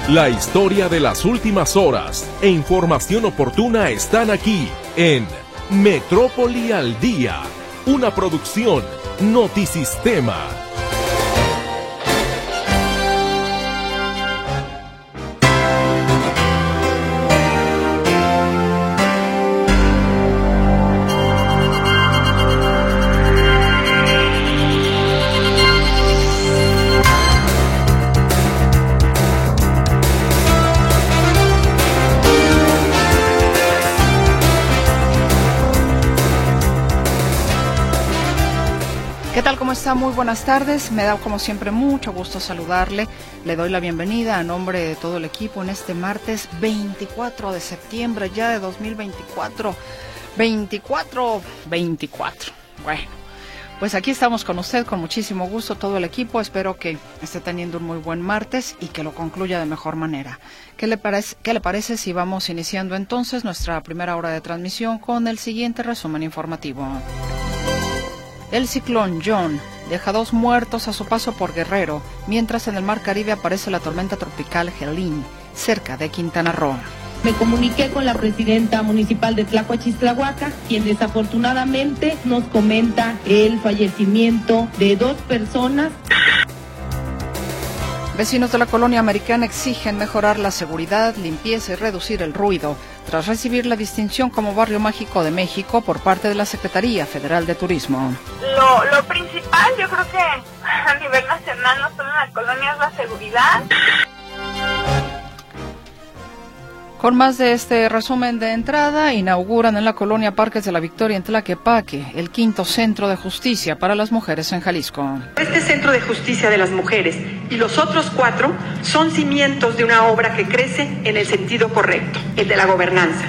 La historia de las últimas horas e información oportuna están aquí en Metrópoli al Día, una producción Notisistema. ¿Qué tal? ¿Cómo está? Muy buenas tardes. Me da como siempre mucho gusto saludarle. Le doy la bienvenida a nombre de todo el equipo en este martes 24 de septiembre ya de 2024. 24. Bueno, pues aquí estamos con usted con muchísimo gusto, todo el equipo. Espero que esté teniendo un muy buen martes y que lo concluya de mejor manera. ¿Qué le parece si vamos iniciando entonces nuestra primera hora de transmisión con el siguiente resumen informativo? El ciclón John deja 2 muertos a su paso por Guerrero, mientras en el Mar Caribe aparece la tormenta tropical Helene, cerca de Quintana Roo. Me comuniqué con la presidenta municipal de Tlacoachistlahuaca, quien desafortunadamente nos comenta el fallecimiento de 2 personas. Vecinos de la colonia americana exigen mejorar la seguridad, limpieza y reducir el ruido, tras recibir la distinción como Barrio Mágico de México por parte de la Secretaría Federal de Turismo. Lo principal, yo creo que a nivel nacional, no solo en la colonia, es la seguridad. Con más de este resumen de entrada, inauguran en la colonia Parques de la Victoria en Tlaquepaque el 5º Centro de Justicia para las Mujeres en Jalisco. Este Centro de Justicia de las Mujeres y los otros 4 son cimientos de una obra que crece en el sentido correcto, el de la gobernanza.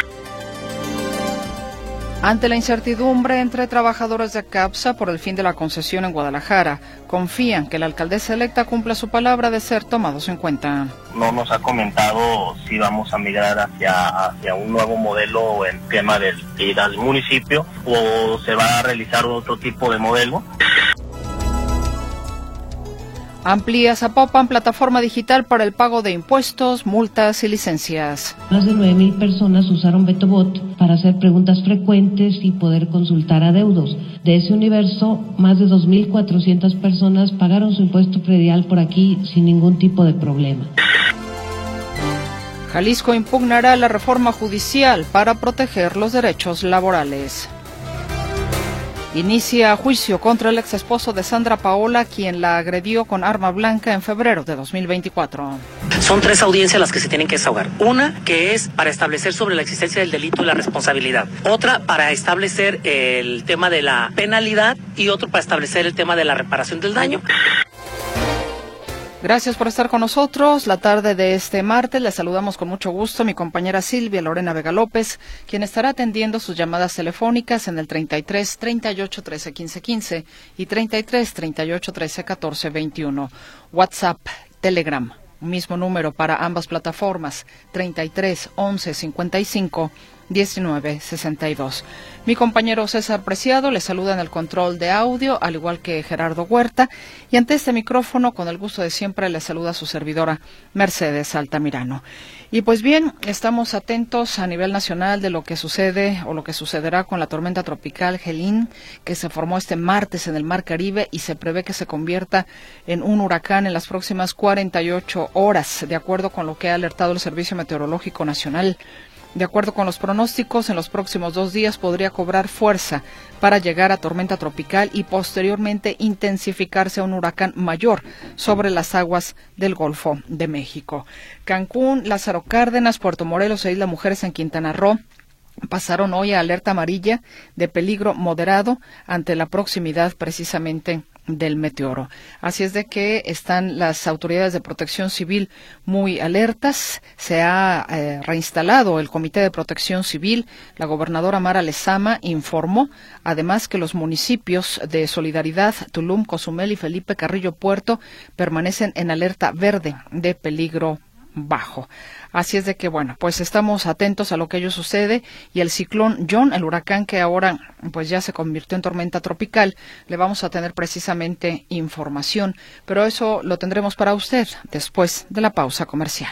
Ante la incertidumbre entre trabajadores de CAPSA por el fin de la concesión en Guadalajara, confían que la alcaldesa electa cumpla su palabra de ser tomados en cuenta. No nos ha comentado si vamos a migrar hacia un nuevo modelo en tema del ir al municipio o se va a realizar otro tipo de modelo. Amplía Zapopan plataforma digital para el pago de impuestos, multas y licencias. Más de 9,000 personas usaron BetoBot para hacer preguntas frecuentes y poder consultar adeudos. De ese universo, más de 2,400 personas pagaron su impuesto predial por aquí sin ningún tipo de problema. Jalisco impugnará la reforma judicial para proteger los derechos laborales. Inicia juicio contra el ex esposo de Sandra Paola, quien la agredió con arma blanca en febrero de 2024. Son 3 audiencias las que se tienen que desahogar. Una que es para establecer sobre la existencia del delito y la responsabilidad. Otra para establecer el tema de la penalidad y otro para establecer el tema de la reparación del daño. Gracias por estar con nosotros. La tarde de este martes les saludamos con mucho gusto a mi compañera Silvia Lorena Vega López, quien estará atendiendo sus llamadas telefónicas en el 33 38 13 15 15 y 33 38 13 14 21. WhatsApp, Telegram, mismo número para ambas plataformas, 33 11 55 19 62. Mi compañero César Preciado le saluda en el control de audio, al igual que Gerardo Huerta, y ante este micrófono, con el gusto de siempre, le saluda su servidora Mercedes Altamirano. Y pues bien, estamos atentos a nivel nacional de lo que sucede o lo que sucederá con la tormenta tropical Helene, que se formó este martes en el Mar Caribe y se prevé que se convierta en un huracán en las próximas 48 horas, de acuerdo con lo que ha alertado el Servicio Meteorológico Nacional. De acuerdo con los pronósticos, en los próximos 2 días podría cobrar fuerza para llegar a tormenta tropical y posteriormente intensificarse a un huracán mayor sobre las aguas del Golfo de México. Cancún, Lázaro Cárdenas, Puerto Morelos e Isla Mujeres en Quintana Roo pasaron hoy a alerta amarilla de peligro moderado ante la proximidad precisamente del meteoro. Así es de que están las autoridades de protección civil muy alertas. Se ha reinstalado el Comité de Protección Civil. La gobernadora Mara Lezama informó además que los municipios de Solidaridad, Tulum, Cozumel y Felipe Carrillo Puerto permanecen en alerta verde de peligro bajo. Así es de que, bueno, pues estamos atentos a lo que ello sucede, y el ciclón John, el huracán que ahora pues ya se convirtió en tormenta tropical, le vamos a tener precisamente información, pero eso lo tendremos para usted después de la pausa comercial.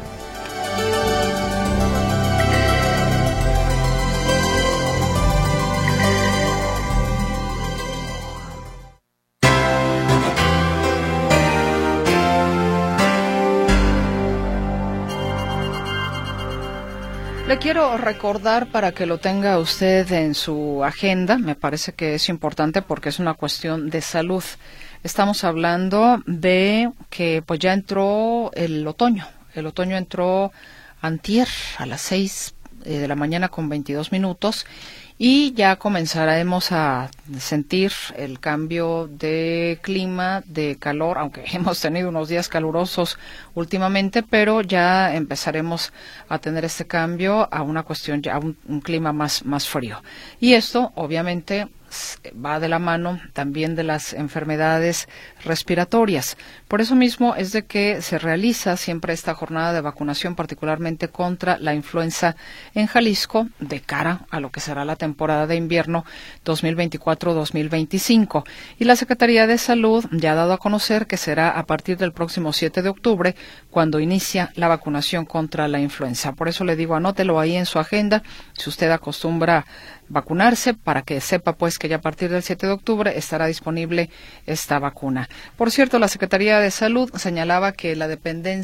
Le quiero recordar para que lo tenga usted en su agenda, me parece que es importante porque es una cuestión de salud. Estamos hablando de que pues ya entró el otoño. El otoño entró antier a las 6 de la mañana con 22 minutos y ya comenzaremos a sentir el cambio de clima, de calor, aunque hemos tenido unos días calurosos últimamente, pero ya empezaremos a tener este cambio a una cuestión, ya un clima más frío. Y esto, obviamente, va de la mano también de las enfermedades respiratorias. Por eso mismo es de que se realiza siempre esta jornada de vacunación, particularmente contra la influenza en Jalisco, de cara a lo que será la temporada de invierno 2024-2025. Y la Secretaría de Salud ya ha dado a conocer que será a partir del próximo 7 de octubre cuando inicia la vacunación contra la influenza. Por eso le digo, anótelo ahí en su agenda, si usted acostumbra vacunarse, para que sepa pues que ya a partir del 7 de octubre estará disponible esta vacuna. Por cierto, la Secretaría de Salud señalaba que la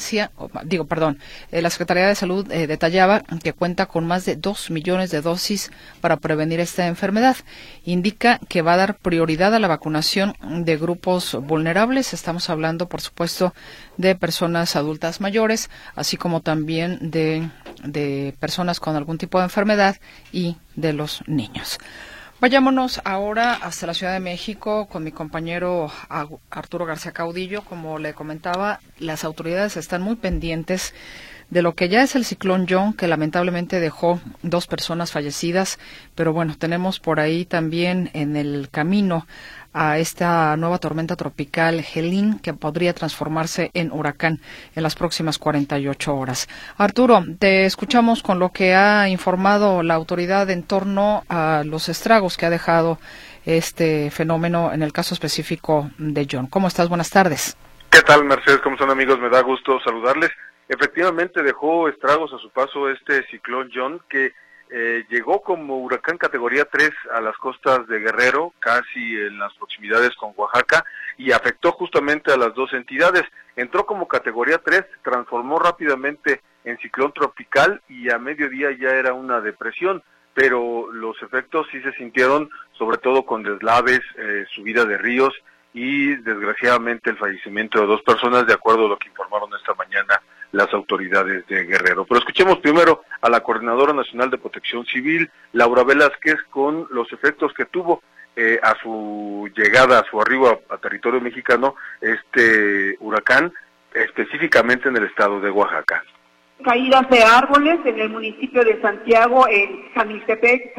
la Secretaría de Salud detallaba que cuenta con más de 2 millones de dosis para prevenir esta enfermedad. Indica que va a dar prioridad a la vacunación de grupos vulnerables. Estamos hablando, por supuesto, de personas adultas mayores, así como también de personas con algún tipo de enfermedad y de los niños. Vayámonos ahora hasta la Ciudad de México con mi compañero Arturo García Caudillo. Como le comentaba, las autoridades están muy pendientes de lo que ya es el ciclón John, que lamentablemente dejó 2 personas fallecidas, pero bueno, tenemos por ahí también en el camino a esta nueva tormenta tropical Helene, que podría transformarse en huracán en las próximas 48 horas. Arturo, te escuchamos con lo que ha informado la autoridad en torno a los estragos que ha dejado este fenómeno en el caso específico de John. ¿Cómo estás? Buenas tardes. ¿Qué tal, Mercedes? ¿Cómo están, amigos? Me da gusto saludarles. Efectivamente dejó estragos a su paso este ciclón John, que llegó como huracán categoría 3 a las costas de Guerrero, casi en las proximidades con Oaxaca, y afectó justamente a las 2 entidades. Entró como categoría 3, transformó rápidamente en ciclón tropical y a mediodía ya era una depresión, pero los efectos sí se sintieron, sobre todo con deslaves, subida de ríos y desgraciadamente el fallecimiento de 2 personas, de acuerdo a lo que informaron esta mañana las autoridades de Guerrero. Pero escuchemos primero a la Coordinadora Nacional de Protección Civil, Laura Velázquez, con los efectos que tuvo a su llegada, a su arribo a territorio mexicano, este huracán, específicamente en el estado de Oaxaca. Caídas de árboles en el municipio de Santiago, en Jamiltepec,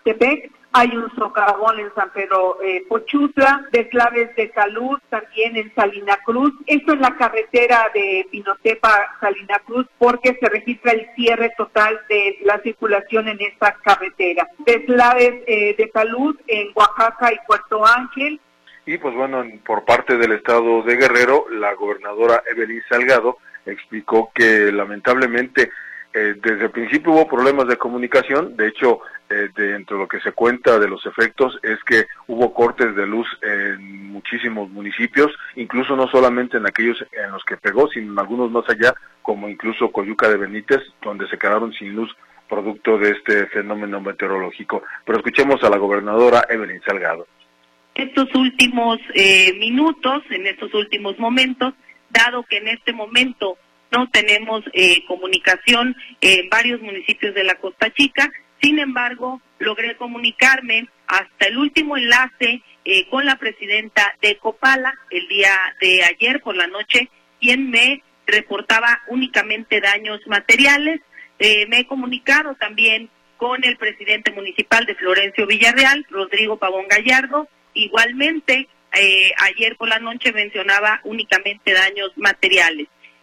hay un socavón en San Pedro Pochutla, deslaves de salud también en Salina Cruz. Esto es la carretera de Pinotepa, Salina Cruz, porque se registra el cierre total de la circulación en esta carretera. Deslaves de salud en Oaxaca y Puerto Ángel. Y pues bueno, por parte del estado de Guerrero, la gobernadora Evelyn Salgado explicó que lamentablemente desde el principio hubo problemas de comunicación. De hecho, dentro de lo que se cuenta de los efectos es que hubo cortes de luz en muchísimos municipios, incluso no solamente en aquellos en los que pegó, sino en algunos más allá, como incluso Coyuca de Benítez, donde se quedaron sin luz producto de este fenómeno meteorológico. Pero escuchemos a la gobernadora Evelyn Salgado. Estos últimos minutos, en estos últimos momentos, dado que en este momento no tenemos comunicación en varios municipios de la Costa Chica, sin embargo, logré comunicarme hasta el último enlace con la presidenta de Copala el día de ayer por la noche, quien me reportaba únicamente daños materiales. Me he comunicado también con el presidente municipal de Florencio Villarreal, Rodrigo Pavón Gallardo. Igualmente, ayer por la noche mencionaba únicamente daños materiales.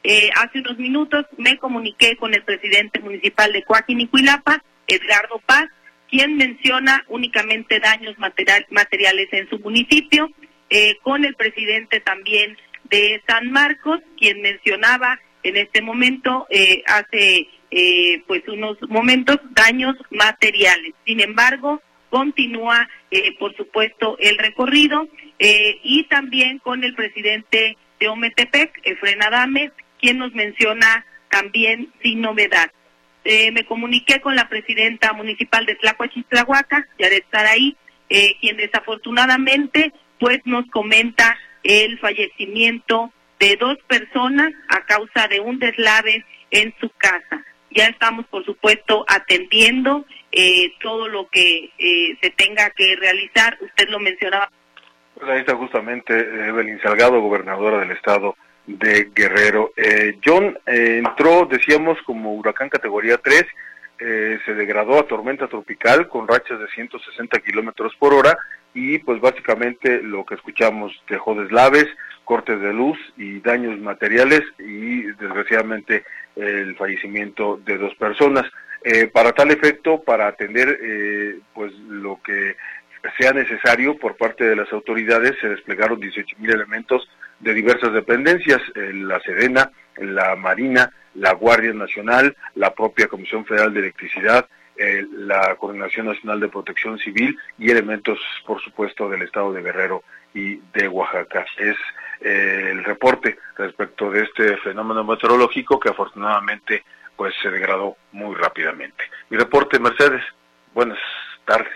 Hace unos minutos me comuniqué con el presidente municipal de Coaquinicuilapa, Edgardo Paz, quien menciona únicamente daños materiales en su municipio, con el presidente también de San Marcos, quien mencionaba en este momento, hace pues unos momentos, daños materiales. Sin embargo, continúa, por supuesto, el recorrido, y también con el presidente de Ometepec, Efrén Adame, quien nos menciona también sin novedad. Me comuniqué con la presidenta municipal de Tlacoachichtlahuaca, Yaret Saraí, quien desafortunadamente pues nos comenta el fallecimiento de 2 personas a causa de un deslave en su casa. Ya estamos, por supuesto, atendiendo todo lo que se tenga que realizar. Usted lo mencionaba. Pues ahí está justamente Evelyn Salgado, gobernadora del estado de Guerrero. John entró, decíamos, como huracán categoría 3, se degradó a tormenta tropical con rachas de 160 kilómetros por hora y pues básicamente lo que escuchamos, dejó deslaves, cortes de luz y daños materiales y desgraciadamente el fallecimiento de 2 personas. Para tal efecto, para atender pues lo que sea necesario por parte de las autoridades, se desplegaron 18,000 elementos de diversas dependencias, la Sedena, la Marina, la Guardia Nacional, la propia Comisión Federal de Electricidad, la Coordinación Nacional de Protección Civil y elementos, por supuesto, del estado de Guerrero y de Oaxaca. Es el reporte respecto de este fenómeno meteorológico que afortunadamente pues se degradó muy rápidamente. Mi reporte, Mercedes. Buenas tardes.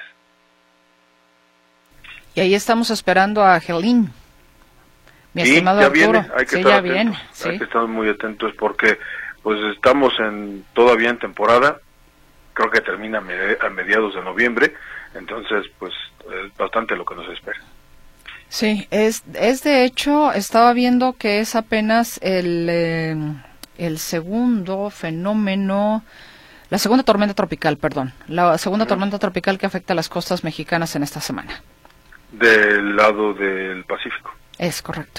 Y ahí estamos esperando a Helene. Mi estimado ya Arturo. Viene, hay que estar atentos, viene, sí. Hay que estar muy atentos porque pues estamos todavía en temporada, creo que termina a mediados de noviembre, entonces pues es bastante lo que nos espera. Sí, es de hecho, estaba viendo que es apenas el segundo fenómeno, la segunda tormenta tropical, tormenta tropical que afecta a las costas mexicanas en esta semana. Del lado del Pacífico. Es correcto.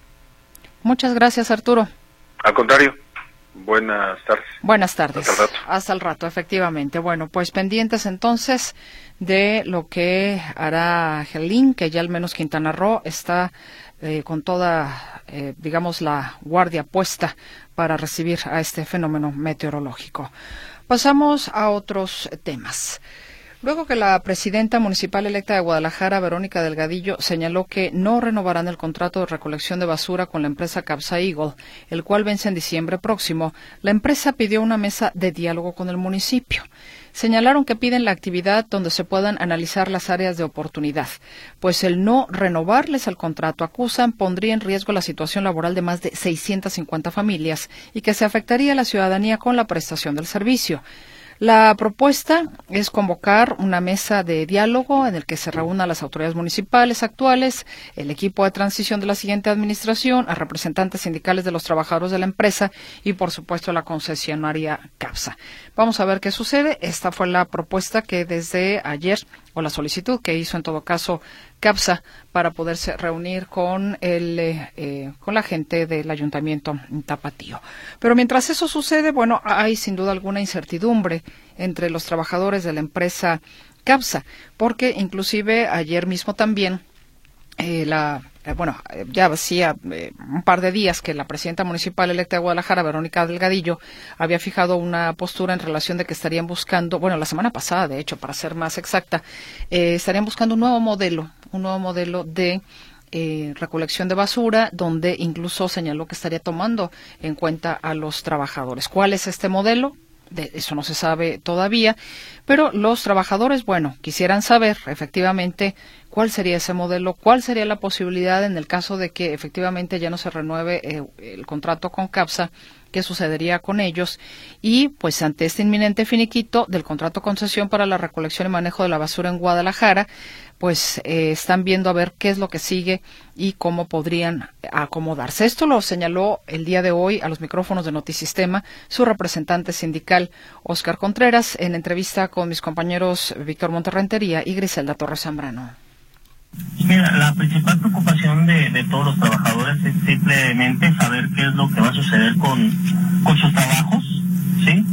Muchas gracias, Arturo. Al contrario, buenas tardes. Buenas tardes. Hasta el rato. Hasta el rato, efectivamente. Bueno, pues pendientes entonces de lo que hará Helene, que ya al menos Quintana Roo está con toda, digamos, la guardia puesta para recibir a este fenómeno meteorológico. Pasamos a otros temas. Luego que la presidenta municipal electa de Guadalajara, Verónica Delgadillo, señaló que no renovarán el contrato de recolección de basura con la empresa Capsa Eagle, el cual vence en diciembre próximo, la empresa pidió una mesa de diálogo con el municipio. Señalaron que piden la actividad donde se puedan analizar las áreas de oportunidad, pues el no renovarles el contrato, acusan, pondría en riesgo la situación laboral de más de 650 familias y que se afectaría a la ciudadanía con la prestación del servicio. La propuesta es convocar una mesa de diálogo en el que se reúnan las autoridades municipales actuales, el equipo de transición de la siguiente administración, a representantes sindicales de los trabajadores de la empresa y, por supuesto, la concesionaria Capsa. Vamos a ver qué sucede. Esta fue la propuesta que desde ayer, o la solicitud que hizo en todo caso Capsa para poderse reunir con la gente del Ayuntamiento Tapatío. Pero mientras eso sucede, bueno, hay sin duda alguna incertidumbre entre los trabajadores de la empresa Capsa, porque inclusive ayer mismo también ya hacía un par de días que la presidenta municipal electa de Guadalajara, Verónica Delgadillo, había fijado una postura en relación de que estarían buscando, la semana pasada, de hecho, para ser más exacta, estarían buscando un nuevo modelo de recolección de basura, donde incluso señaló que estaría tomando en cuenta a los trabajadores. ¿Cuál es este modelo? De eso no se sabe todavía, pero los trabajadores, quisieran saber efectivamente cuál sería ese modelo, cuál sería la posibilidad en el caso de que efectivamente ya no se renueve el contrato con Capsa, qué sucedería con ellos, y pues ante este inminente finiquito del contrato concesión para la recolección y manejo de la basura en Guadalajara, pues están viendo a ver qué es lo que sigue y cómo podrían acomodarse. Esto lo señaló el día de hoy a los micrófonos de Notisistema su representante sindical, Óscar Contreras, en entrevista con mis compañeros Víctor Monterrentería y Griselda Torres Zambrano. Mira, la principal preocupación de todos los trabajadores es simplemente saber qué es lo que va a suceder con sus trabajos, ¿sí?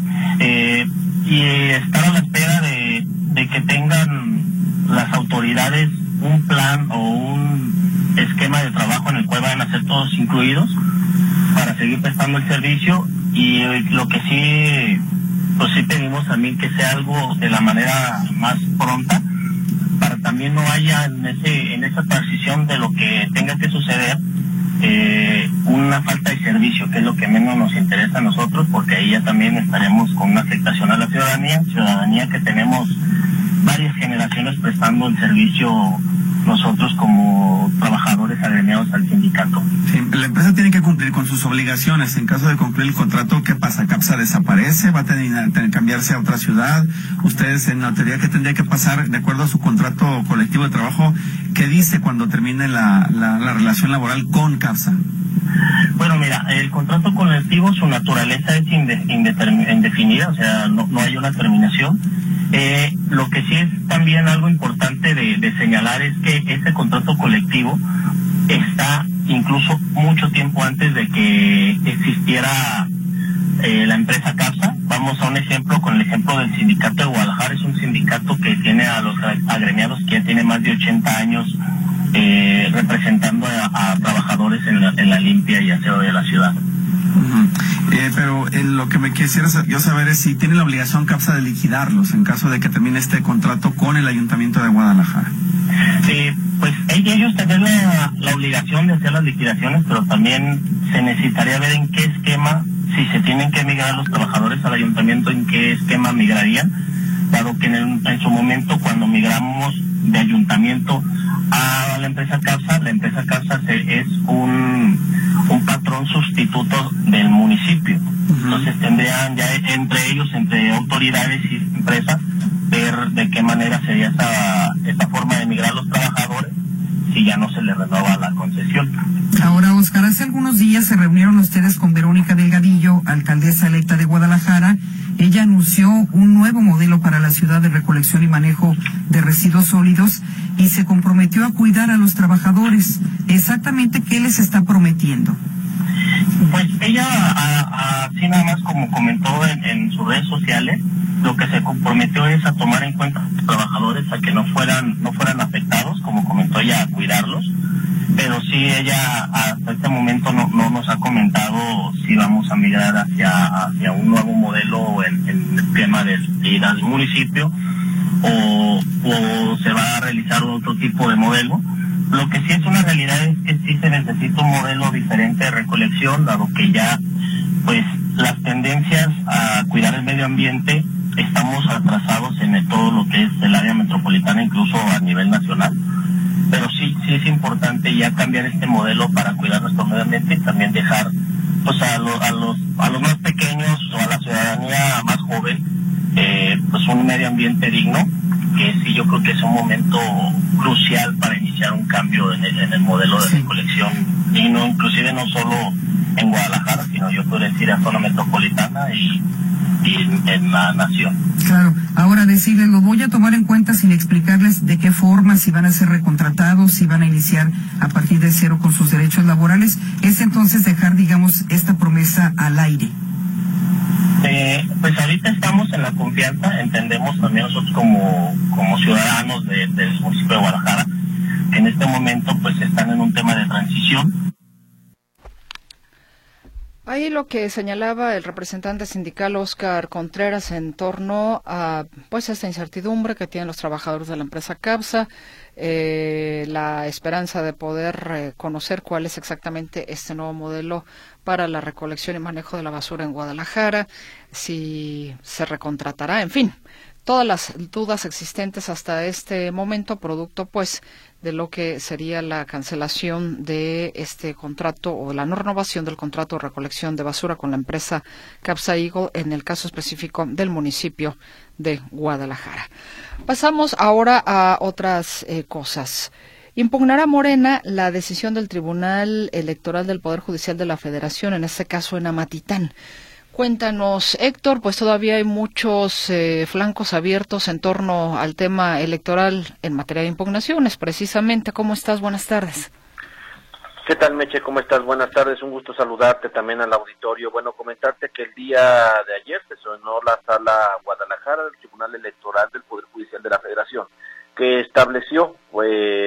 Y estar a la espera de que tengan las autoridades un plan o un esquema de trabajo en el cual vayan a ser todos incluidos para seguir prestando el servicio. Y lo que sí, pues sí pedimos también que sea algo de la manera más pronta, para también no haya en esa transición de lo que tenga que suceder una falta de servicio, que es lo que menos nos interesa a nosotros, porque ahí ya también estaremos con una afectación a la ciudadanía que tenemos varias generaciones prestando el servicio nosotros como trabajadores agremiados al sindicato. Sí, la empresa tiene que cumplir con sus obligaciones. En caso de cumplir el contrato, ¿qué pasa? ¿CAPSA desaparece? ¿Va a tener que cambiarse a otra ciudad? Ustedes, en la teoría, ¿qué tendría que pasar de acuerdo a su contrato colectivo de trabajo? ¿Qué dice cuando termine la relación laboral con CAPSA? Bueno, mira, el contrato colectivo, su naturaleza es indefinida, o sea, no hay una terminación. Lo que sí es también algo importante de señalar es que este contrato colectivo está incluso mucho tiempo antes de que existiera la empresa CAPSA. Vamos a un ejemplo, con el ejemplo del sindicato de Guadalajara. Es un sindicato que tiene a los agremiados que ya tiene más de 80 años representando a trabajadores en la limpia y aseo de la ciudad. Pero lo que me quisiera yo saber es si tiene la obligación CAPSA de liquidarlos en caso de que termine este contrato con el Ayuntamiento de Guadalajara. Pues ellos tendrían la obligación de hacer las liquidaciones, pero también se necesitaría ver en qué esquema, si se tienen que migrar los trabajadores al ayuntamiento, en qué esquema migrarían, dado que en su momento, cuando migramos de ayuntamiento a la empresa CAPSA es un patrón sustituto del municipio. Entonces tendrían ya entre autoridades y empresas, ver de qué manera sería esta forma de migrar los trabajadores si ya no se les renueva la concesión. Ahora, Oscar, hace algunos días se reunieron ustedes con Verónica Delgadillo, alcaldesa electa de Guadalajara. Ella anunció un nuevo modelo para la ciudad de recolección y manejo de residuos sólidos y se comprometió a cuidar a los trabajadores. ¿Exactamente qué les está prometiendo? Pues ella, así nada más como comentó en sus redes sociales, lo que se comprometió es a tomar en cuenta a los trabajadores, a que no fueran afectados, como comentó ella, a cuidarlos. Pero sí, ella hasta este momento no nos ha comentado si vamos a migrar hacia un nuevo modelo en el esquema de ir al municipio o se va a realizar otro tipo de modelo. Lo que sí es una realidad es que sí se necesita un modelo diferente de recolección, dado que ya pues las tendencias a cuidar el medio ambiente estamos atrasados en todo lo que es el área metropolitana, incluso a nivel nacional. Pero sí es importante ya cambiar este modelo para cuidar nuestro medio ambiente y también dejar pues a los más pequeños o a la ciudadanía más joven pues un medio ambiente digno, que sí yo creo que es un momento crucial para iniciar un cambio en el modelo de recolección digno, inclusive no solo en Guadalajara, sino yo puedo decir en zona metropolitana y en la nación. Claro, ahora decirles, lo voy a tomar en cuenta sin explicarles de qué forma, si van a ser recontratados, si van a iniciar a partir de cero con sus derechos laborales, es entonces dejar, digamos, esta promesa al aire. Pues ahorita estamos en la confianza, entendemos también nosotros como ciudadanos del municipio de Guadalajara, que en este momento pues están en un tema de transición. Ahí lo que señalaba el representante sindical Óscar Contreras en torno a pues esta incertidumbre que tienen los trabajadores de la empresa CAPSA, la esperanza de poder conocer cuál es exactamente este nuevo modelo para la recolección y manejo de la basura en Guadalajara, si se recontratará, en fin, todas las dudas existentes hasta este momento, producto pues de lo que sería la cancelación de este contrato o la no renovación del contrato de recolección de basura con la empresa CAPSA Eagle en el caso específico del municipio de Guadalajara. Pasamos ahora a otras cosas. Impugnará Morena la decisión del Tribunal Electoral del Poder Judicial de la Federación, en este caso en Amatitán. Cuéntanos, Héctor, pues todavía hay muchos flancos abiertos en torno al tema electoral en materia de impugnaciones, precisamente. ¿Cómo estás? Buenas tardes. ¿Qué tal, Meche? ¿Cómo estás? Buenas tardes, un gusto saludarte también al auditorio. Bueno, comentarte que el día de ayer se sonó la Sala Guadalajara del Tribunal Electoral del Poder Judicial de la Federación, que estableció, o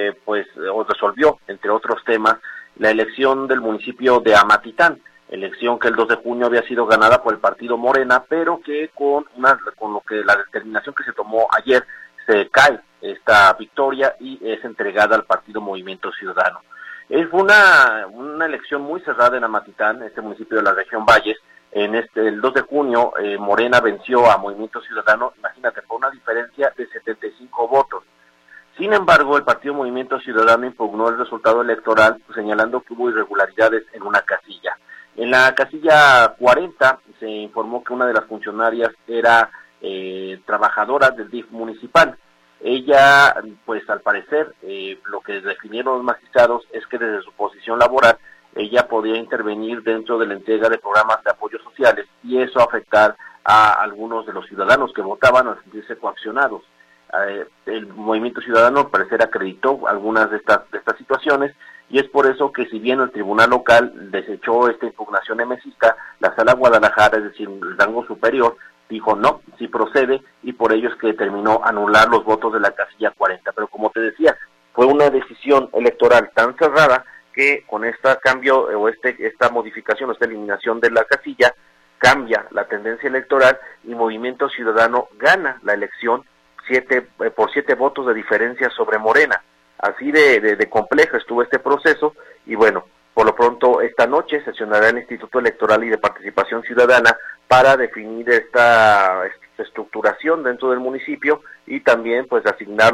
resolvió, entre otros temas, la elección del municipio de Amatitán, elección que el 2 de junio había sido ganada por el partido Morena, pero que con lo que la determinación que se tomó ayer se cae esta victoria y es entregada al partido Movimiento Ciudadano. Es una elección muy cerrada en Amatitán, este municipio de la región Valles. El 2 de junio Morena venció a Movimiento Ciudadano, imagínate, por una diferencia de 75 votos. Sin embargo, el partido Movimiento Ciudadano impugnó el resultado electoral, señalando que hubo irregularidades en una casilla. En la casilla 40 se informó que una de las funcionarias era trabajadora del DIF municipal. Ella, pues al parecer, lo que definieron los magistrados es que desde su posición laboral, ella podía intervenir dentro de la entrega de programas de apoyo sociales y eso afectar a algunos de los ciudadanos que votaban al sentirse coaccionados. El Movimiento Ciudadano al parecer acreditó algunas de estas situaciones y es por eso que si bien el tribunal local desechó esta impugnación emesista, la Sala Guadalajara, es decir, el rango superior, dijo no, sí procede, y por ello es que determinó anular los votos de la casilla 40. Pero como te decía, fue una decisión electoral tan cerrada que con este cambio o esta modificación o esta eliminación de la casilla, cambia la tendencia electoral y Movimiento Ciudadano gana la elección por 7 votos de diferencia sobre Morena. Así de complejo estuvo este proceso y bueno, por lo pronto esta noche sesionará el Instituto Electoral y de Participación Ciudadana para definir esta estructuración dentro del municipio y también pues asignar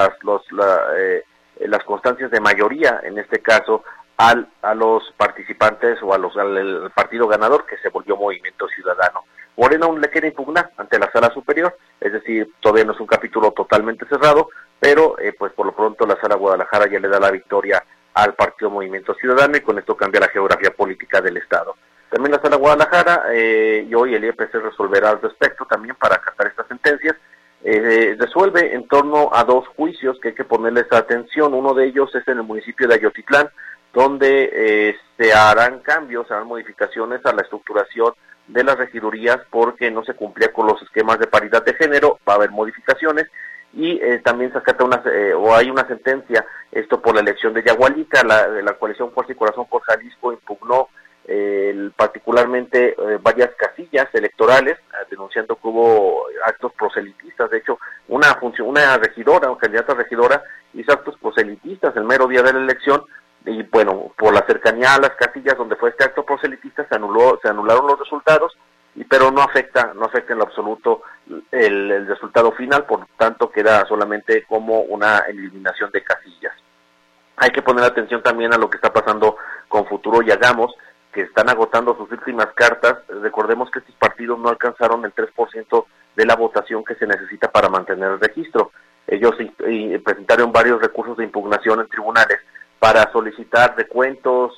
las constancias de mayoría, en este caso a los participantes o al partido ganador que se volvió Movimiento Ciudadano. Morena aún le quiere impugnar ante la Sala Superior, es decir, todavía no es un capítulo totalmente cerrado, pero pues por lo pronto la Sala Guadalajara ya le da la victoria al partido Movimiento Ciudadano y con esto cambia la geografía política del Estado. También la Sala Guadalajara y hoy el IEPC resolverá al respecto también para acatar estas sentencias. Resuelve en torno a 2 juicios que hay que ponerles atención. Uno de ellos es en el municipio de Ayotitlán, donde se harán cambios, se harán modificaciones a la estructuración de las regidurías porque no se cumplía con los esquemas de paridad de género, va a haber modificaciones y también se acata hay una sentencia, esto por la elección de Yagualica, la coalición Fuerza y Corazón por Jalisco impugnó particularmente varias casillas electorales, denunciando que hubo actos proselitistas. De hecho, una candidata regidora hizo actos proselitistas el mero día de la elección y bueno, por la cercanía a las casillas donde fue este acto proselitista se anularon los resultados, pero no afecta en lo absoluto el resultado final, por tanto queda solamente como una eliminación de casillas. Hay que poner atención también a lo que está pasando con Futuro y Hagamos, que están agotando sus últimas cartas. Recordemos que estos partidos no alcanzaron el 3% de la votación que se necesita para mantener el registro. Ellos presentaron varios recursos de impugnación en tribunales para solicitar recuentos,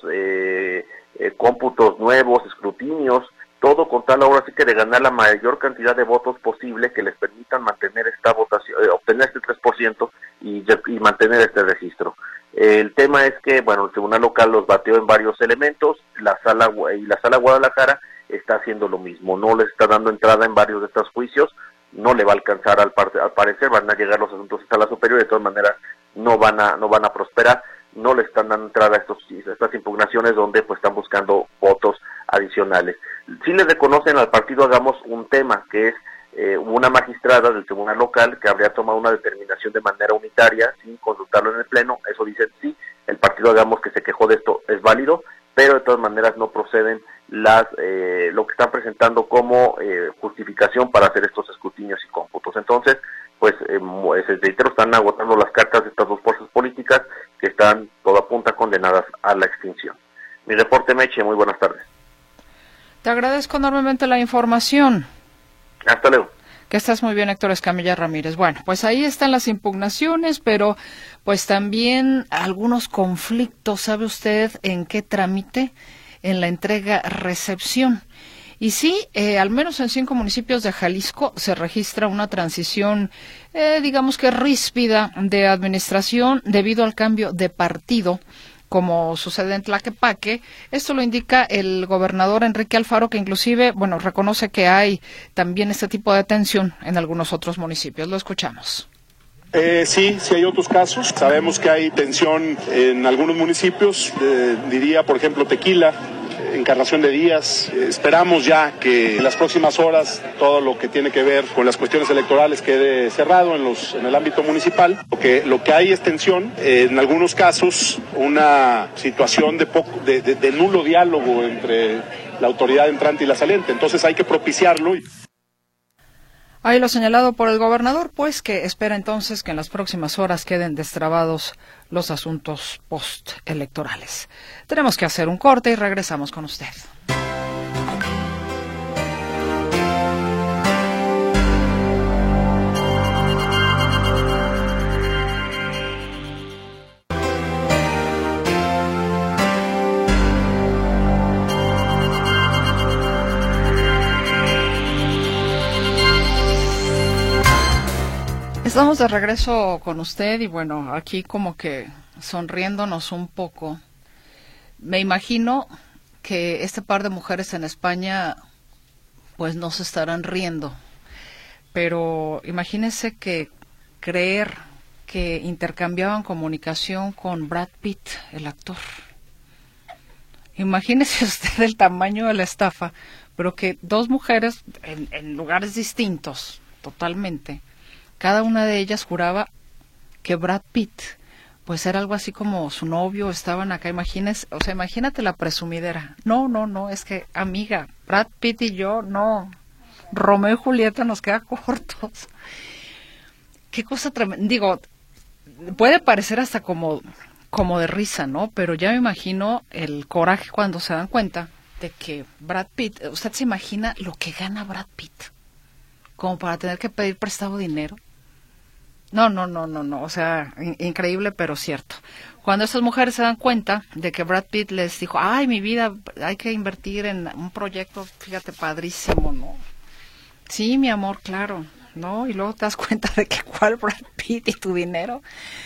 cómputos nuevos, escrutinios, todo con tal ahora sí que de ganar la mayor cantidad de votos posible que les permitan mantener esta votación, obtener este 3% y mantener este registro. El tema es que, bueno, el Tribunal Local los bateó en varios elementos, la Sala Guadalajara está haciendo lo mismo, no les está dando entrada en varios de estos juicios, no le va a alcanzar al parecer, van a llegar los asuntos a Sala Superior, de todas maneras no van a prosperar, no le están dando entrada a estas impugnaciones donde pues están buscando votos adicionales. Sí les reconocen al partido Hagamos un tema, que es una magistrada del Tribunal Local que habría tomado una determinación de manera unitaria sin consultarlo en el Pleno. Eso dicen sí, el partido Hagamos que se quejó de esto es válido, pero de todas maneras no proceden lo que están presentando como justificación para hacer estos escrutinios y cómputos. Entonces, pues reitero, están agotando las cartas de estas 2 fuerzas políticas que están toda punta condenadas a la extinción. Mi reporte, Meche, muy buenas tardes. Te agradezco enormemente la información. Hasta luego. Que estás muy bien, Héctor Escamilla Ramírez. Bueno, pues ahí están las impugnaciones, pero pues también algunos conflictos. ¿Sabe usted en qué trámite? En la entrega-recepción. Y sí, al menos en 5 municipios de Jalisco se registra una transición, digamos que ríspida de administración debido al cambio de partido, como sucede en Tlaquepaque. Esto lo indica el gobernador Enrique Alfaro, que inclusive, reconoce que hay también este tipo de tensión en algunos otros municipios. Lo escuchamos. Sí hay otros casos. Sabemos que hay tensión en algunos municipios, diría, por ejemplo, Tequila, Encarnación de Díaz. Esperamos ya que en las próximas horas todo lo que tiene que ver con las cuestiones electorales quede cerrado en el ámbito municipal. Lo que hay es tensión, en algunos casos una situación de nulo diálogo entre la autoridad entrante y la saliente. Entonces hay que propiciarlo. Ahí lo señalado por el gobernador, pues que espera entonces que en las próximas horas queden destrabados los asuntos postelectorales. Tenemos que hacer un corte y regresamos con usted. Estamos de regreso con usted y aquí como que sonriéndonos un poco. Me imagino que este par de mujeres en España pues no se estarán riendo, pero imagínese que creer que intercambiaban comunicación con Brad Pitt, el actor. Imagínese usted el tamaño de la estafa, pero que 2 mujeres en lugares distintos totalmente. Cada una de ellas juraba que Brad Pitt, pues era algo así como su novio, estaban acá, imagínate la presumidera. No, es que, amiga, Brad Pitt y yo, no, Romeo y Julieta nos queda cortos. Qué cosa tremenda, digo, puede parecer hasta como de risa, ¿no? Pero ya me imagino el coraje cuando se dan cuenta de que Brad Pitt, ¿usted se imagina lo que gana Brad Pitt? Como para tener que pedir prestado dinero. No, o sea, increíble, pero cierto. Cuando esas mujeres se dan cuenta de que Brad Pitt les dijo, ay, mi vida, hay que invertir en un proyecto, fíjate, padrísimo, ¿no? Sí, mi amor, claro, ¿no? Y luego te das cuenta de que cuál Brad Pitt y tu dinero.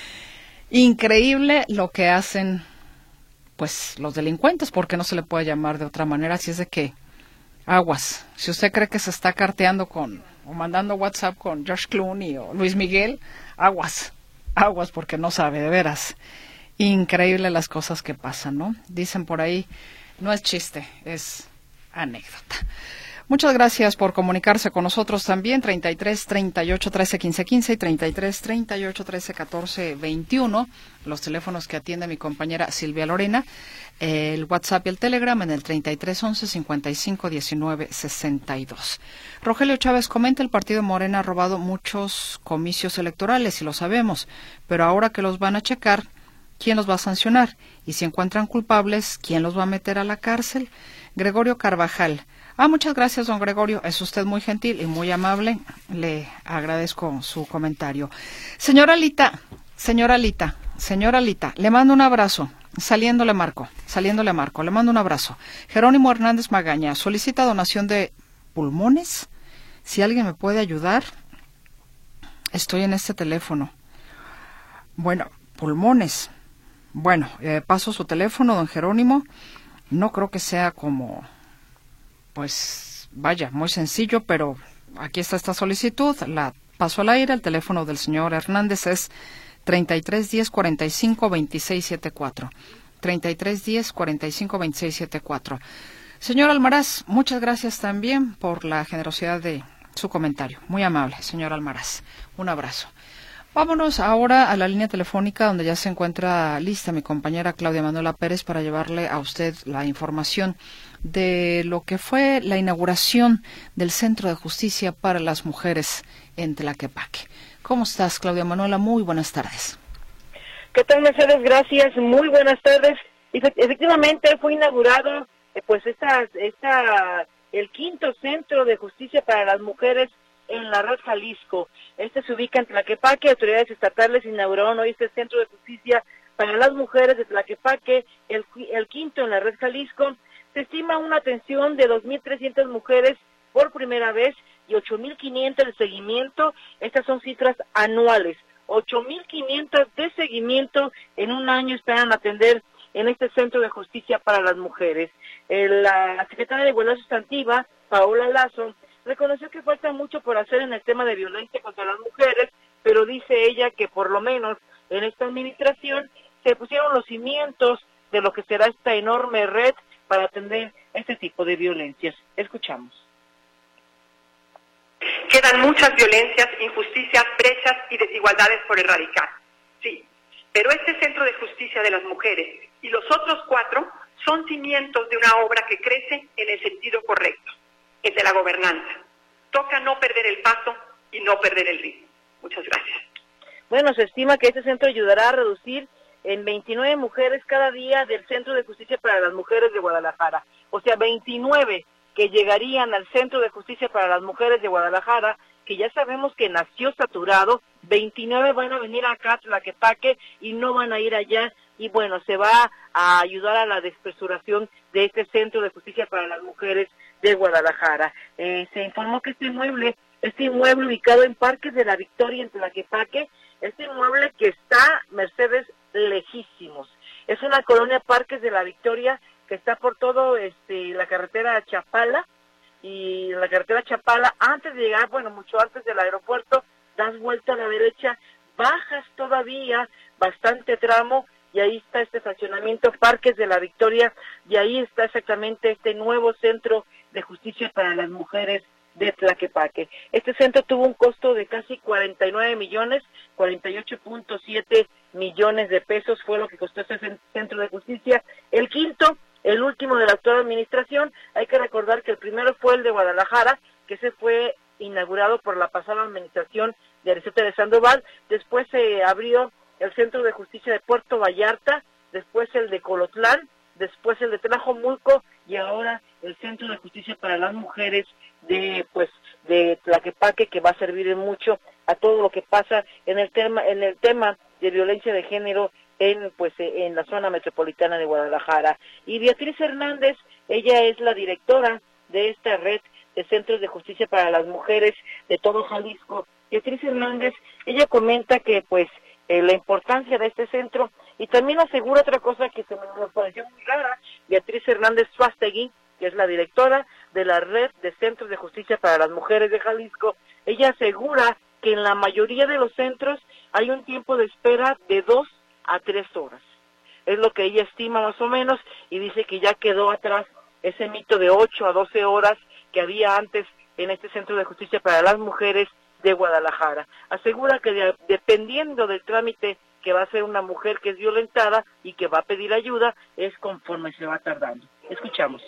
Increíble lo que hacen, pues, los delincuentes, porque no se le puede llamar de otra manera, así es de que aguas. Si usted cree que se está carteando o mandando WhatsApp con George Clooney o Luis Miguel, aguas, porque no sabe, de veras. Increíble las cosas que pasan, ¿no? Dicen por ahí, no es chiste, es anécdota. Muchas gracias por comunicarse con nosotros también, 33 38 13 15 15 y 33 38 13 14 21, los teléfonos que atiende mi compañera Silvia Lorena, el WhatsApp y el Telegram en el 33 11 55 19 62. Rogelio Chávez comenta, el partido Morena ha robado muchos comicios electorales y lo sabemos, pero ahora que los van a checar, ¿quién los va a sancionar? Y si encuentran culpables, ¿quién los va a meter a la cárcel? Gregorio Carvajal. Muchas gracias, don Gregorio. Es usted muy gentil y muy amable. Le agradezco su comentario. Señora Lita, le mando un abrazo. Saliendo le marco. Le mando un abrazo. Jerónimo Hernández Magaña solicita donación de pulmones. Si alguien me puede ayudar, estoy en este teléfono. Bueno, pulmones. Bueno, paso su teléfono, don Jerónimo. No creo que sea como... Pues vaya, muy sencillo, pero aquí está esta solicitud, la paso al aire. El teléfono del señor Hernández es 33 10 45 26 74. 33 10 45 26 74. Señor Almaraz, muchas gracias también por la generosidad de su comentario. Muy amable, señor Almaraz. Un abrazo. Vámonos ahora a la línea telefónica donde ya se encuentra lista mi compañera Claudia Manuela Pérez para llevarle a usted la información de lo que fue la inauguración del Centro de Justicia para las Mujeres en Tlaquepaque. ¿Cómo estás, Claudia Manuela? Muy buenas tardes. ¿Qué tal, Mercedes? Gracias. Muy buenas tardes. Efectivamente fue inaugurado el 5º Centro de Justicia para las Mujeres en la red Jalisco. Este se ubica en Tlaquepaque. Autoridades estatales inauguraron hoy este Centro de Justicia para las Mujeres de Tlaquepaque, el 5º en la red Jalisco. Se estima una atención de 2.300 mujeres por primera vez y 8.500 de seguimiento. Estas son cifras anuales. 8.500 de seguimiento en un año esperan atender en este Centro de Justicia para las Mujeres. La secretaria de Igualdad Sustantiva, Paola Lazo, reconoció que falta mucho por hacer en el tema de violencia contra las mujeres, pero dice ella que por lo menos en esta administración se pusieron los cimientos de lo que será esta enorme red para atender este tipo de violencias. Escuchamos. Quedan muchas violencias, injusticias, brechas y desigualdades por erradicar. Sí, pero este Centro de Justicia de las Mujeres y los otros 4 son cimientos de una obra que crece en el sentido correcto, el de la gobernanza. Toca no perder el paso y no perder el ritmo. Muchas gracias. Bueno, se estima que este centro ayudará a reducir en 29 mujeres cada día del Centro de Justicia para las Mujeres de Guadalajara. O sea, 29 que llegarían al Centro de Justicia para las Mujeres de Guadalajara, que ya sabemos que nació saturado. 29 van a venir acá a Tlaquepaque y no van a ir allá. Y bueno, se va a ayudar a la despresuración de este Centro de Justicia para las Mujeres de Guadalajara. Se informó que este inmueble ubicado en Parques de la Victoria, en Tlaquepaque, este inmueble que está, Mercedes, lejísimos. Es una colonia Parques de la Victoria que está por todo la carretera Chapala, y la carretera Chapala, antes de llegar, bueno, mucho antes del aeropuerto, das vuelta a la derecha, bajas todavía bastante tramo, y ahí está este estacionamiento Parques de la Victoria, y ahí está exactamente este nuevo Centro de Justicia para las Mujeres de Tlaquepaque. Este centro tuvo un costo de casi 49 millones, 48.7 millones de pesos fue lo que costó este Centro de Justicia. El quinto, el último de la actual administración. Hay que recordar que el primero fue el de Guadalajara, que se fue inaugurado por la pasada administración de Aristóteles Sandoval. Después se abrió el Centro de Justicia de Puerto Vallarta, después el de Colotlán, después el de Tlajomulco y ahora el Centro de Justicia para las Mujeres de Tlaquepaque, que va a servir mucho a todo lo que pasa en el tema de violencia de género en la zona metropolitana de Guadalajara. Y Beatriz Hernández, ella es la directora de esta red de Centros de Justicia para las Mujeres de todo Jalisco. Beatriz Hernández, ella comenta que la importancia de este centro, y también asegura otra cosa que se me pareció muy rara. Beatriz Hernández Suástegui, que es la directora de la red de Centros de Justicia para las Mujeres de Jalisco, ella asegura que en la mayoría de los centros hay un tiempo de espera de 2 a 3 horas. Es lo que ella estima más o menos, y dice que ya quedó atrás ese mito de 8 a 12 horas que había antes en este Centro de Justicia para las Mujeres de Guadalajara. Asegura que dependiendo del trámite que va a hacer una mujer que es violentada y que va a pedir ayuda, es conforme se va tardando. Escuchamos.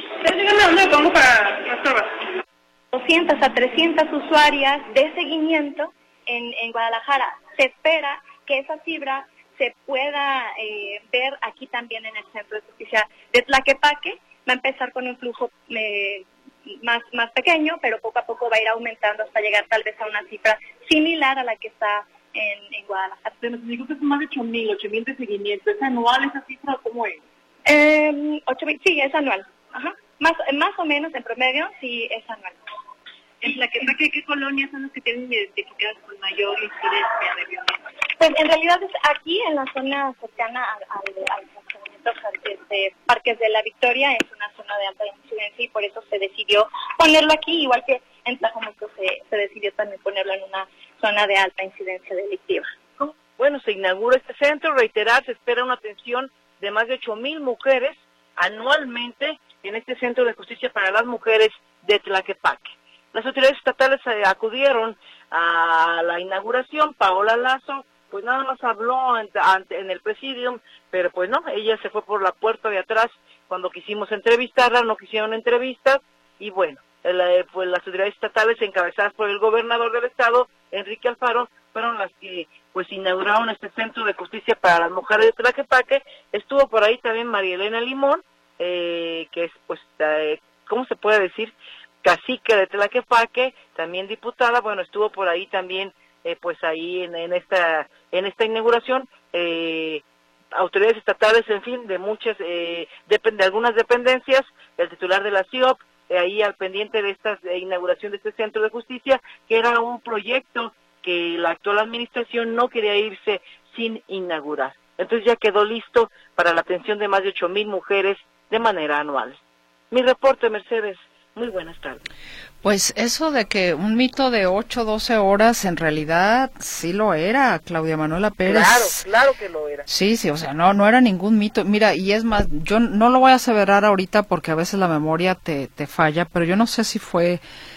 200 a 300 usuarias de seguimiento en Guadalajara. Se espera que esa cifra se pueda ver aquí también en el Centro de Justicia de Tlaquepaque. Va a empezar con un flujo más pequeño, pero poco a poco va a ir aumentando hasta llegar tal vez a una cifra similar a la que está en Guadalajara. Pero me dijo que son más de 8.000 de seguimiento. ¿Es anual esa cifra o cómo es? 8.000, sí, es anual. Ajá. Más o menos en promedio, sí, es anual. ¿En Tlaquepaque qué colonias son las que tienen identificadas con mayor incidencia de violencia? Pues en realidad es aquí, en la zona cercana al Parques de la Victoria, es una zona de alta incidencia y por eso se decidió ponerlo aquí, igual que en Tlajomulco se decidió también ponerlo en una zona de alta incidencia delictiva. Bueno, se inaugura este centro, reiterar, se espera una atención de más de 8.000 mujeres anualmente en este Centro de Justicia para las Mujeres de Tlaquepaque. Las autoridades estatales acudieron a la inauguración. Paola Lazo, pues nada más habló en el presidium, pero pues no, ella se fue por la puerta de atrás cuando quisimos entrevistarla, no quisieron entrevistas, y bueno, pues las autoridades estatales encabezadas por el gobernador del estado, Enrique Alfaro, fueron las que pues inauguraron este Centro de Justicia para las Mujeres de Tlaquepaque. Estuvo por ahí también María Elena Limón, que es ¿cómo se puede decir?, cacique de Tlaquepaque, también diputada. Bueno, estuvo por ahí también, pues ahí en esta inauguración, autoridades estatales, en fin, de muchas, de algunas dependencias, el titular de la CIOP, ahí al pendiente de esta inauguración de este centro de justicia, que era un proyecto que la actual administración no quería irse sin inaugurar. Entonces ya quedó listo para la atención de más de 8,000 mujeres de manera anual. Mi reporte, Mercedes. Muy buenas tardes. Pues eso de que un mito de 8 o 12 horas en realidad sí lo era, Claudia Manuela Pérez. Claro que lo era. Sí, o sea, no era ningún mito. Mira, y es más, yo no lo voy a aseverar ahorita porque a veces la memoria te falla, pero yo no sé si fue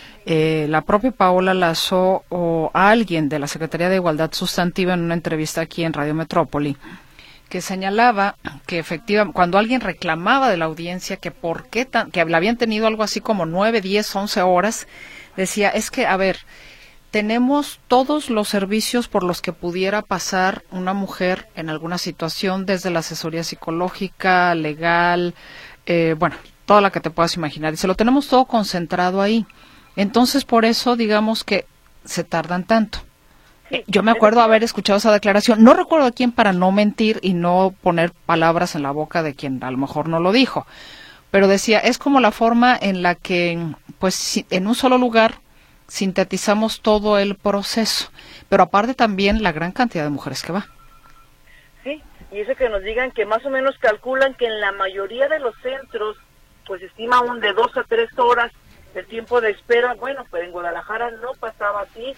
la propia Paola Lazo o alguien de la Secretaría de Igualdad Sustantiva en una entrevista aquí en Radio Metrópoli, que señalaba que efectivamente cuando alguien reclamaba de la audiencia que por qué que le habían tenido algo así como 9, 10, 11 horas, decía, es que, a ver, tenemos todos los servicios por los que pudiera pasar una mujer en alguna situación, desde la asesoría psicológica, legal, bueno, toda la que te puedas imaginar, y se lo tenemos todo concentrado ahí. Entonces, por eso, digamos que se tardan tanto. Yo me acuerdo haber escuchado esa declaración, no recuerdo a quién para no mentir y no poner palabras en la boca de quien a lo mejor no lo dijo, pero decía, es como la forma en la que, pues, en un solo lugar sintetizamos todo el proceso, pero aparte también la gran cantidad de mujeres que va. Sí, y eso que nos digan que más o menos calculan que en la mayoría de los centros, pues estima un de 2 a 3 horas el tiempo de espera. Bueno, pues en Guadalajara no pasaba así,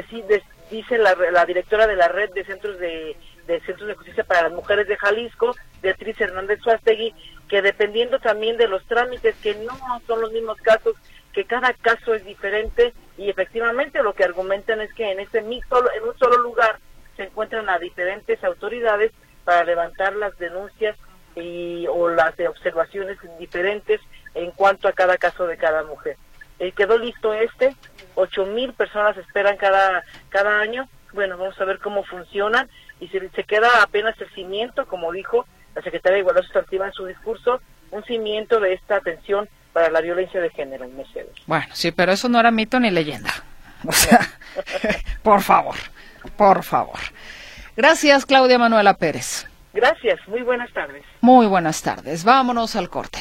dice la directora de la red de centros de centros de justicia para las mujeres de Jalisco, Beatriz Hernández Suástegui, que dependiendo también de los trámites, que no son los mismos casos, que cada caso es diferente, y efectivamente lo que argumentan es que en un solo lugar se encuentran a diferentes autoridades para levantar las denuncias o las observaciones diferentes en cuanto a cada caso de cada mujer. Quedó listo 8,000 personas esperan cada año. Bueno, vamos a ver cómo funcionan, y se queda apenas el cimiento, como dijo la secretaria de Igualdad Sustantiva en su discurso, un cimiento de esta atención para la violencia de género en Mercedes. Bueno, sí, pero eso no era mito ni leyenda. O sea, por favor. Gracias, Claudia Manuela Pérez. Gracias, muy buenas tardes. Muy buenas tardes. Vámonos al corte.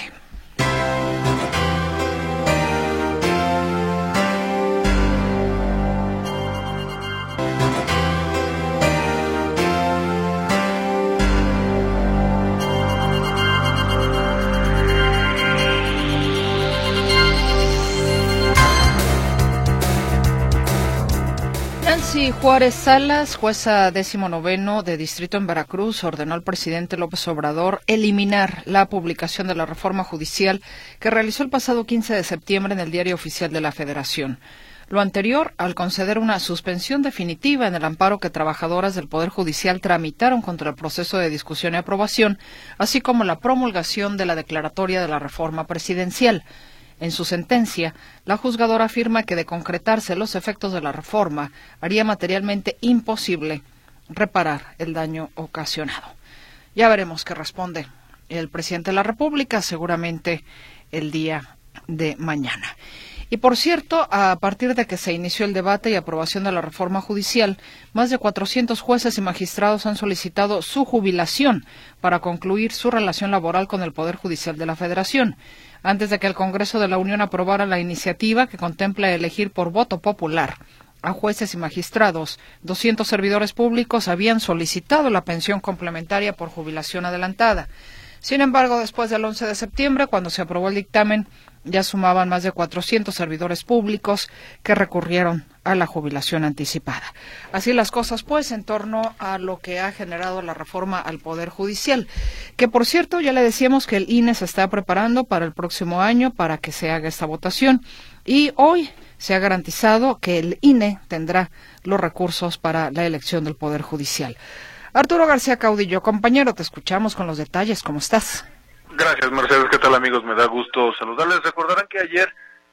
Nancy Juárez Salas, jueza 19º de distrito en Veracruz, ordenó al presidente López Obrador eliminar la publicación de la reforma judicial que realizó el pasado 15 de septiembre en el Diario Oficial de la Federación. Lo anterior, al conceder una suspensión definitiva en el amparo que trabajadoras del Poder Judicial tramitaron contra el proceso de discusión y aprobación, así como la promulgación de la declaratoria de la reforma presidencial. En su sentencia, la juzgadora afirma que de concretarse los efectos de la reforma, haría materialmente imposible reparar el daño ocasionado. Ya veremos qué responde el presidente de la República, seguramente el día de mañana. Y por cierto, a partir de que se inició el debate y aprobación de la reforma judicial, más de 400 jueces y magistrados han solicitado su jubilación para concluir su relación laboral con el Poder Judicial de la Federación. Antes de que el Congreso de la Unión aprobara la iniciativa que contempla elegir por voto popular a jueces y magistrados, 200 servidores públicos habían solicitado la pensión complementaria por jubilación adelantada. Sin embargo, después del 11 de septiembre, cuando se aprobó el dictamen, ya sumaban más de 400 servidores públicos que recurrieron a la jubilación anticipada. Así las cosas, pues, en torno a lo que ha generado la reforma al Poder Judicial, que, por cierto, ya le decíamos que el INE se está preparando para el próximo año para que se haga esta votación, y hoy se ha garantizado que el INE tendrá los recursos para la elección del Poder Judicial. Arturo García Caudillo, compañero, te escuchamos con los detalles. ¿Cómo estás? Gracias, Mercedes. ¿Qué tal, amigos? Me da gusto saludarles. Recordarán que ayer,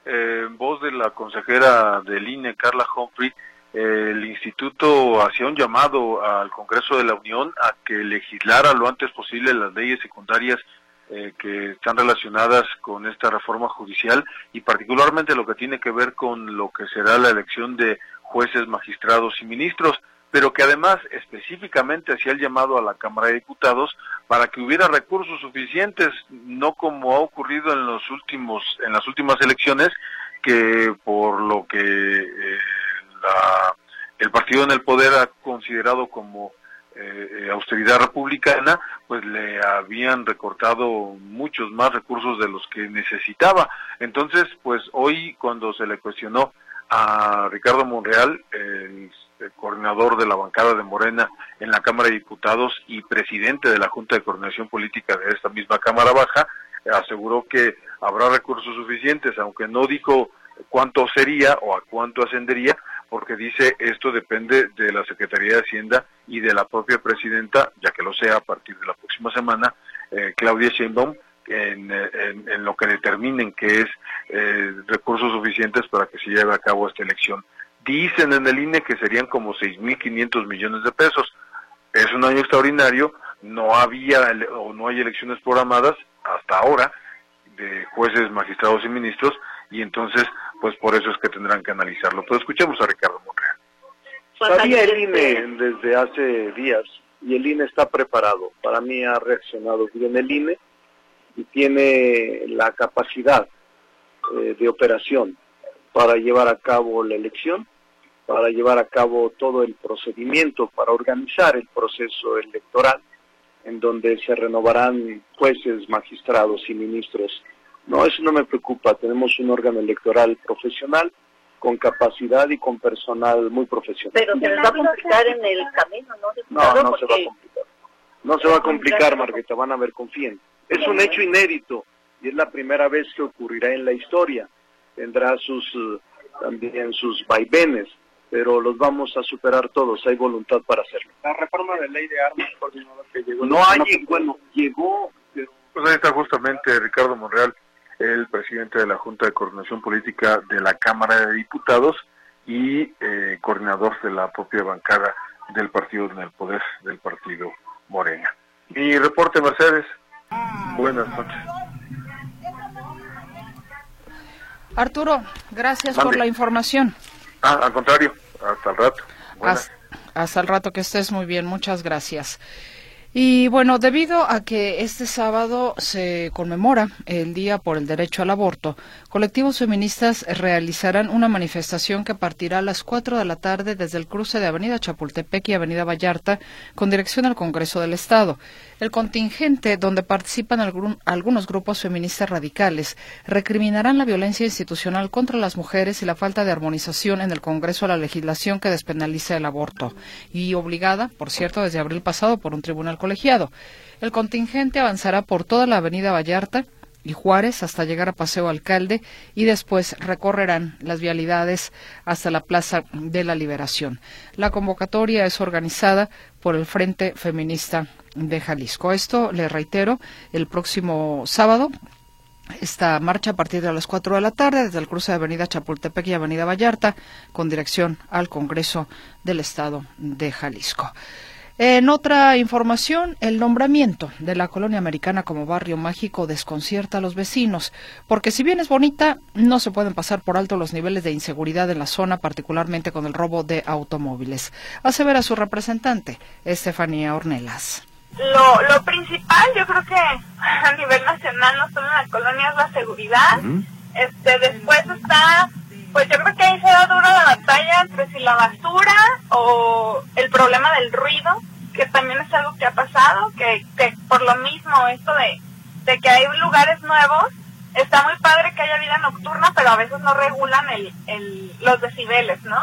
en voz de la consejera del INE, Carla Humphrey, el instituto hacía un llamado al Congreso de la Unión a que legislara lo antes posible las leyes secundarias que están relacionadas con esta reforma judicial, y particularmente lo que tiene que ver con lo que será la elección de jueces, magistrados y ministros. pero que además específicamente hacía el llamado a la Cámara de Diputados para que hubiera recursos suficientes, no como ha ocurrido en las últimas elecciones, que por lo que el partido en el poder ha considerado como austeridad republicana, pues le habían recortado muchos más recursos de los que necesitaba. Entonces, pues hoy cuando se le cuestionó a Ricardo Monreal, el coordinador de la bancada de Morena en la Cámara de Diputados y presidente de la Junta de Coordinación Política de esta misma Cámara Baja, aseguró que habrá recursos suficientes, aunque no dijo cuánto sería o a cuánto ascendería, porque dice esto depende de la Secretaría de Hacienda y de la propia presidenta, ya que lo sea a partir de la próxima semana, Claudia Sheinbaum, en lo que determinen que es recursos suficientes para que se lleve a cabo esta elección. Dicen en el INE que serían como 6.500 millones de pesos. Es un año extraordinario, no había o no hay elecciones programadas hasta ahora de jueces, magistrados y ministros, y entonces pues por eso es que tendrán que analizarlo. Pero escuchemos a Ricardo Monreal. Sabía el INE desde hace días y el INE está preparado. Para mí ha reaccionado bien el INE y tiene la capacidad de operación para llevar a cabo la elección, para llevar a cabo todo el procedimiento, para organizar el proceso electoral, en donde se renovarán jueces, magistrados y ministros. No, eso no me preocupa. Tenemos un órgano electoral profesional, con capacidad y con personal muy profesional. Pero se les va a complicar en el camino, ¿no? No se va a complicar. No se va a complicar, Margarita, van a ver, confíen. Es un hecho inédito y es la primera vez que ocurrirá en la historia. Tendrá también sus vaivenes, pero los vamos a superar todos, hay voluntad para hacerlo. La reforma de ley de armas, coordinador, que llegó... llegó... Pues ahí está justamente Ricardo Monreal, el presidente de la Junta de Coordinación Política de la Cámara de Diputados y coordinador de la propia bancada del partido en el poder, del partido Morena. Mi reporte, Mercedes. Buenas noches. Arturo, gracias por la información. Al contrario, hasta el rato. Hasta el rato, que estés muy bien, muchas gracias. Y bueno, debido a que este sábado se conmemora el Día por el Derecho al Aborto, colectivos feministas realizarán una manifestación que partirá a las 4 de la tarde desde el cruce de Avenida Chapultepec y Avenida Vallarta con dirección al Congreso del Estado. El contingente, donde participan algunos grupos feministas radicales, recriminarán la violencia institucional contra las mujeres y la falta de armonización en el Congreso a la legislación que despenaliza el aborto, y obligada, por cierto, desde abril pasado por un tribunal colegiado. El contingente avanzará por toda la Avenida Vallarta y Juárez hasta llegar a Paseo Alcalde y después recorrerán las vialidades hasta la Plaza de la Liberación. La convocatoria es organizada por el Frente Feminista de Jalisco. Esto, le reitero, el próximo sábado. Esta marcha a partir de las 4 de la tarde desde el cruce de Avenida Chapultepec y Avenida Vallarta con dirección al Congreso del Estado de Jalisco. En otra información, el nombramiento de la Colonia Americana como barrio mágico desconcierta a los vecinos, porque si bien es bonita, no se pueden pasar por alto los niveles de inseguridad en la zona, particularmente con el robo de automóviles. Asevera su representante, Estefanía Ornelas. Lo principal, yo creo que a nivel nacional, no solo en la colonia, es la seguridad. Después está, pues yo creo que ahí se da dura la batalla entre si la basura o el problema del ruido, que también es algo que ha pasado, que por lo mismo esto de que hay lugares nuevos, está muy padre que haya vida nocturna, pero a veces no regulan los decibeles, ¿no?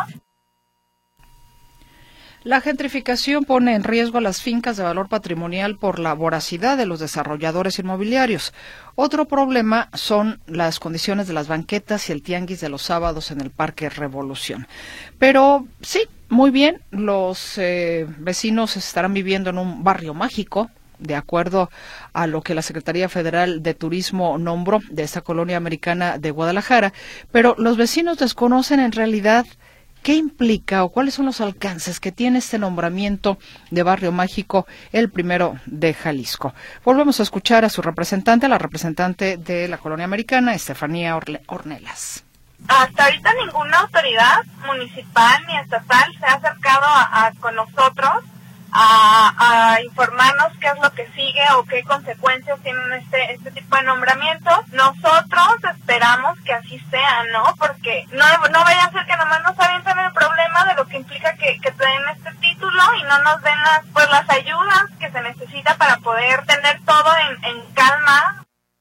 La gentrificación pone en riesgo a las fincas de valor patrimonial por la voracidad de los desarrolladores inmobiliarios. Otro problema son las condiciones de las banquetas y el tianguis de los sábados en el Parque Revolución. Pero sí, muy bien, los vecinos estarán viviendo en un barrio mágico, de acuerdo a lo que la Secretaría Federal de Turismo nombró de esta colonia americana de Guadalajara, pero los vecinos desconocen en realidad ¿qué implica o cuáles son los alcances que tiene este nombramiento de Barrio Mágico, el primero de Jalisco? Volvemos a escuchar a su representante, la representante de la Colonia Americana, Estefanía Ornelas. Hasta ahorita ninguna autoridad municipal ni estatal se ha acercado con nosotros a informarnos qué es lo que sigue o qué consecuencias tienen este tipo de nombramientos. Nosotros esperamos que así sea, ¿no? Porque no vaya a ser que nomás nos avienten el problema de lo que implica que te den este título y no nos den las ayudas que se necesita para poder tener todo en calma.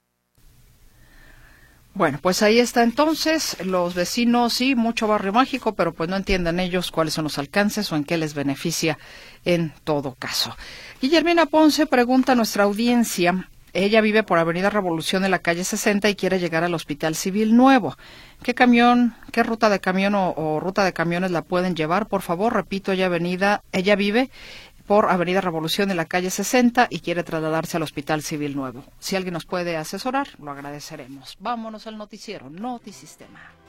Bueno, pues ahí está entonces, los vecinos, sí, mucho barrio mágico, pero pues no entienden ellos cuáles son los alcances o en qué les beneficia en todo caso. Guillermina Ponce pregunta a nuestra audiencia, ella vive por Avenida Revolución en la calle 60 y quiere llegar al Hospital Civil Nuevo. ¿Qué ruta de camión o ruta de camiones la pueden llevar? Por favor, repito, ella vive por Avenida Revolución en la calle 60 y quiere trasladarse al Hospital Civil Nuevo. Si alguien nos puede asesorar, lo agradeceremos. Vámonos al noticiero Notisistema.